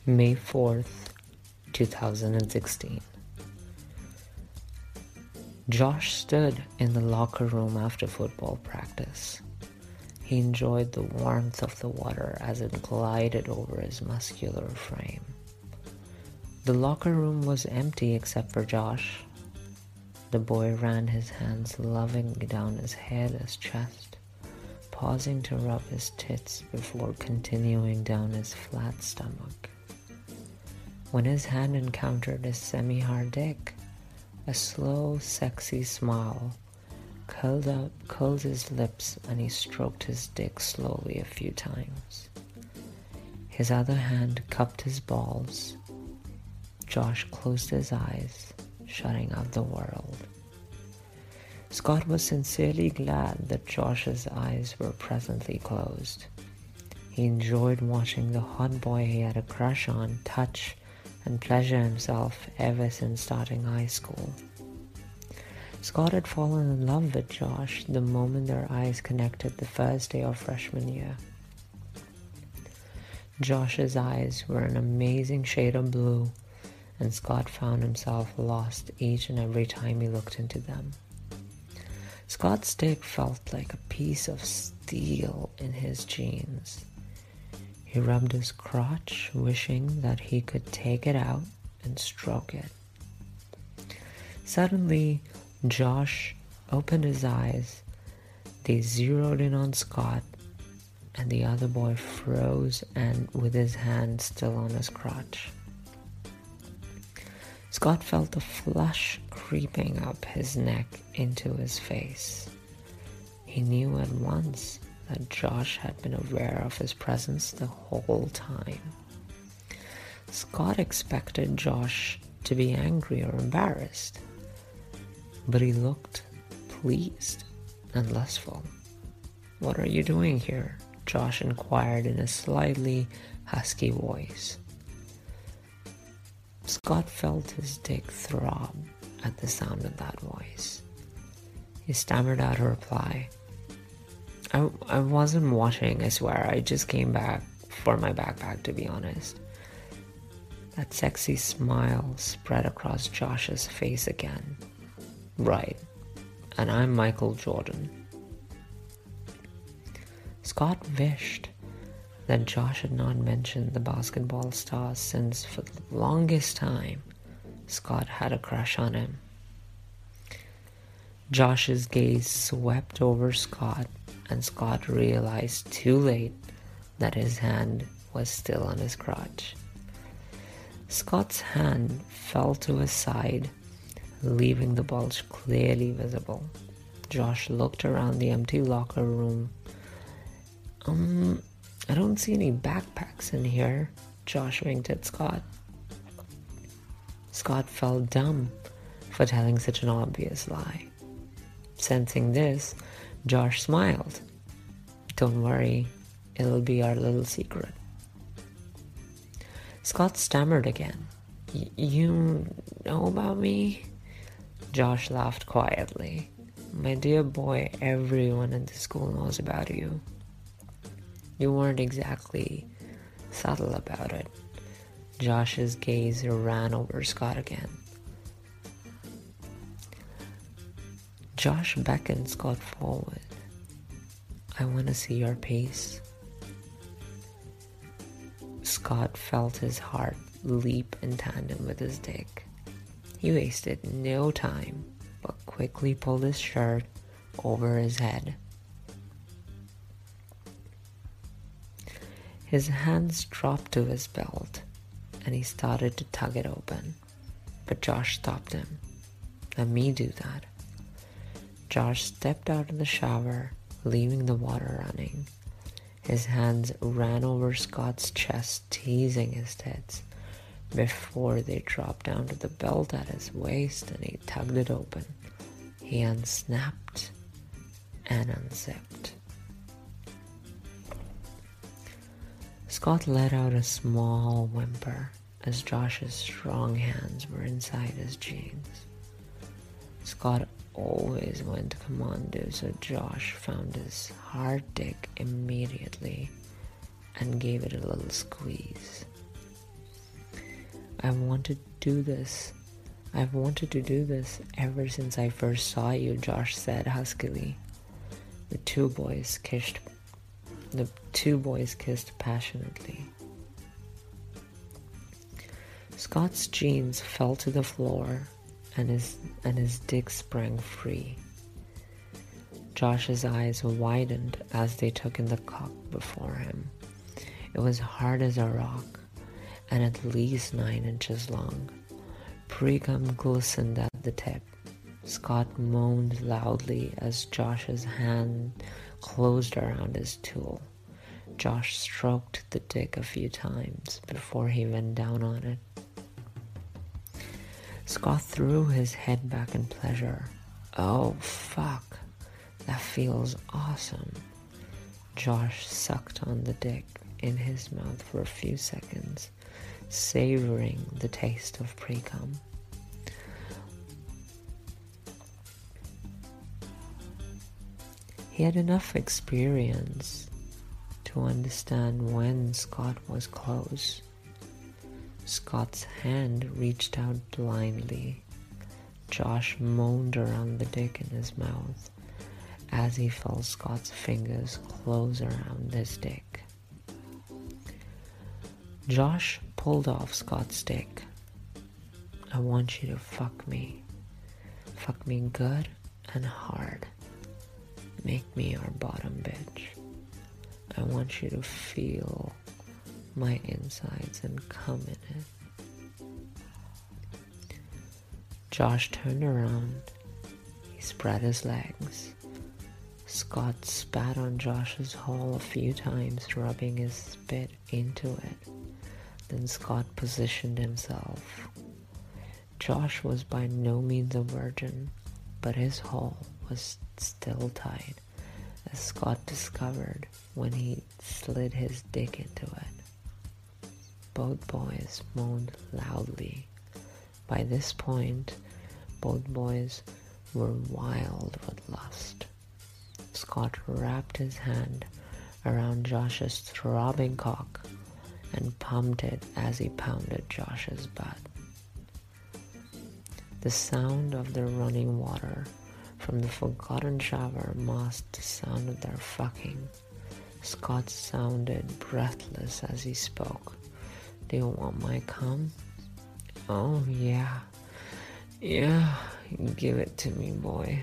May 4th, 2016. Josh stood in the locker room after football practice. He enjoyed the warmth of the water as it glided over his muscular frame. The locker room was empty except for Josh. The boy ran his hands lovingly down his head, his chest, pausing to rub his tits before continuing down his flat stomach. When his hand encountered his semi-hard dick, a slow, sexy smile curled his lips and he stroked his dick slowly a few times. His other hand cupped his balls. Josh closed his eyes, shutting out the world. Scott was sincerely glad that Josh's eyes were presently closed. He enjoyed watching the hot boy he had a crush on touch and pleasure himself ever since starting high school. Scott had fallen in love with Josh the moment their eyes connected the first day of freshman year. Josh's eyes were an amazing shade of blue, and Scott found himself lost each and every time he looked into them. Scott's dick felt like a piece of steel in his jeans. He rubbed his crotch, wishing that he could take it out and stroke it. Suddenly, Josh opened his eyes. They zeroed in on Scott, and the other boy froze and with his hand still on his crotch. Scott felt a flush creeping up his neck into his face. He knew at once that Josh had been aware of his presence the whole time. Scott expected Josh to be angry or embarrassed, but he looked pleased and lustful. "What are you doing here?" Josh inquired in a slightly husky voice. Scott felt his dick throb at the sound of that voice. He stammered out a reply. I wasn't washing, I swear. I just came back for my backpack, to be honest." That sexy smile spread across Josh's face again. "Right. And I'm Michael Jordan." Scott wished that Josh had not mentioned the basketball star, since for the longest time Scott had a crush on him. Josh's gaze swept over Scott, and Scott realized too late that his hand was still on his crotch. Scott's hand fell to his side, leaving the bulge clearly visible. Josh looked around the empty locker room. I don't see any backpacks in here," Josh winked at Scott. Scott felt dumb for telling such an obvious lie. Sensing this, Josh smiled. "Don't worry, it'll be our little secret." Scott stammered again. You know about me?" Josh laughed quietly. "My dear boy, everyone in the school knows about you." You weren't exactly subtle about it. Josh's gaze ran over Scott again. Josh beckoned Scott forward. "I want to see your piece." Scott felt his heart leap in tandem with his dick. He wasted no time, but quickly pulled his shirt over his head. His hands dropped to his belt, and he started to tug it open. But Josh stopped him. "Let me do that." Josh stepped out of the shower, leaving the water running. His hands ran over Scott's chest, teasing his tits, before they dropped down to the belt at his waist, and he tugged it open. He unsnapped and unzipped. Scott let out a small whimper as Josh's strong hands were inside his jeans. Scott always went commando, so Josh found his hard dick immediately and gave it a little squeeze. I've wanted to do this. I've wanted to do this ever since I first saw you, Josh said huskily. The two boys kissed passionately. Scott's jeans fell to the floor and his dick sprang free. Josh's eyes widened as they took in the cock before him. It was hard as a rock and at least 9 inches long. Pre-cum glistened at the tip. Scott moaned loudly as Josh's hand closed around his tool. Josh stroked the dick a few times before he went down on it. Scott threw his head back in pleasure. Oh, fuck. That feels awesome. Josh sucked on the dick in his mouth for a few seconds, savoring the taste of pre-cum. He had enough experience to understand when Scott was close. Scott's hand reached out blindly. Josh moaned around the dick in his mouth as he felt Scott's fingers close around his dick. Josh pulled off Scott's dick. I want you to fuck me. Fuck me good and hard. Make me your bottom bitch. I want you to feel my insides and come in it. Josh turned around. He spread his legs. Scott spat on Josh's hole a few times, rubbing his spit into it. Then Scott positioned himself. Josh was by no means a virgin, but his hole was still tight, as Scott discovered when he slid his dick into it. Both boys moaned loudly. By this point, both boys were wild with lust. Scott wrapped his hand around Josh's throbbing cock and pumped it as he pounded Josh's butt. The sound of the running water from the forgotten shower masked the sound of their fucking. Scott sounded breathless as he spoke. Do you want my cum? Oh, yeah. Yeah, give it to me, boy.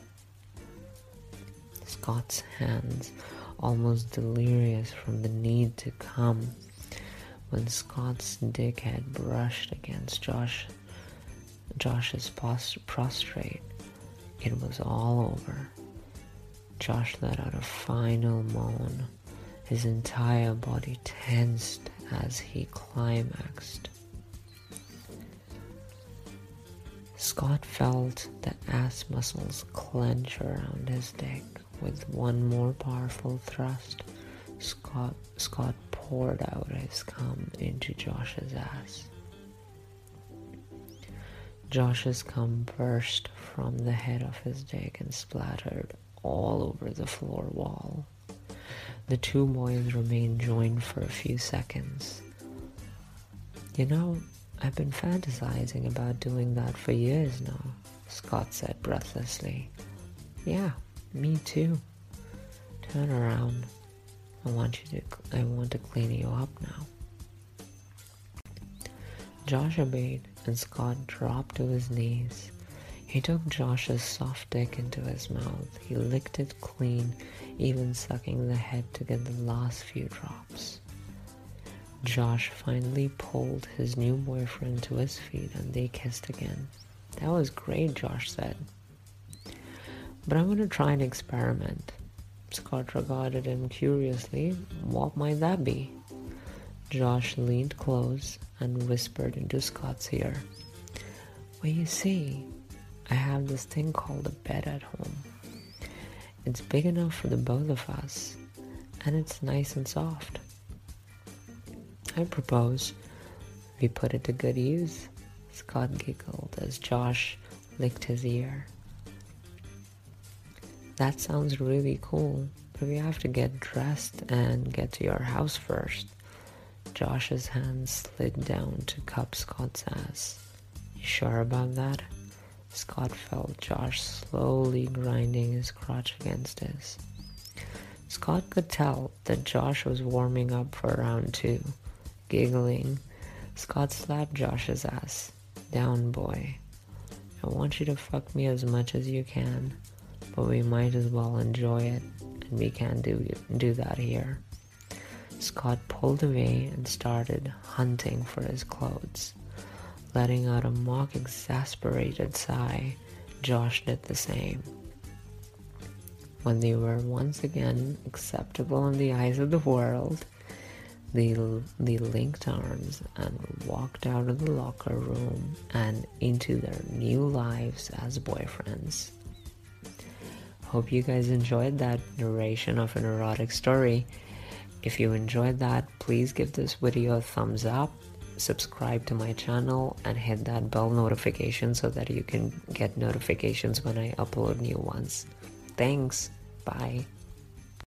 Scott's hands, almost delirious from the need to come, when Scott's dick had brushed against Josh's prostrate. It was all over. Josh let out a final moan. His entire body tensed as he climaxed. Scott felt the ass muscles clench around his dick. With one more powerful thrust, Scott poured out his cum into Josh's ass. Josh's cum burst from the head of his dick and splattered all over the floor wall. The two boys remained joined for a few seconds. You know, I've been fantasizing about doing that for years now, Scott said breathlessly. Yeah, me too. Turn around. I want to clean you up now. Josh obeyed and Scott dropped to his knees. He took Josh's soft dick into his mouth. He licked it clean, even sucking the head to get the last few drops. Josh finally pulled his new boyfriend to his feet and they kissed again. That was great, Josh said. But I'm going to try an experiment. Scott regarded him curiously. What might that be? Josh leaned close and whispered into Scott's ear. Well, you see, I have this thing called a bed at home. It's big enough for the both of us, and it's nice and soft. I propose we put it to good use. Scott giggled as Josh licked his ear. That sounds really cool, but we have to get dressed and get to your house first. Josh's hand slid down to cup Scott's ass. You sure about that? Scott felt Josh slowly grinding his crotch against his. Scott could tell that Josh was warming up for round 2. Giggling, Scott slapped Josh's ass. Down, boy. I want you to fuck me as much as you can, but we might as well enjoy it, and we can't do that here. Scott pulled away and started hunting for his clothes. Letting out a mock exasperated sigh, Josh did the same. When they were once again acceptable in the eyes of the world, they linked arms and walked out of the locker room and into their new lives as boyfriends. Hope you guys enjoyed that narration of an erotic story. If you enjoyed that, please give this video a thumbs up, subscribe to my channel, and hit that bell notification so that you can get notifications when I upload new ones. Thanks. Bye.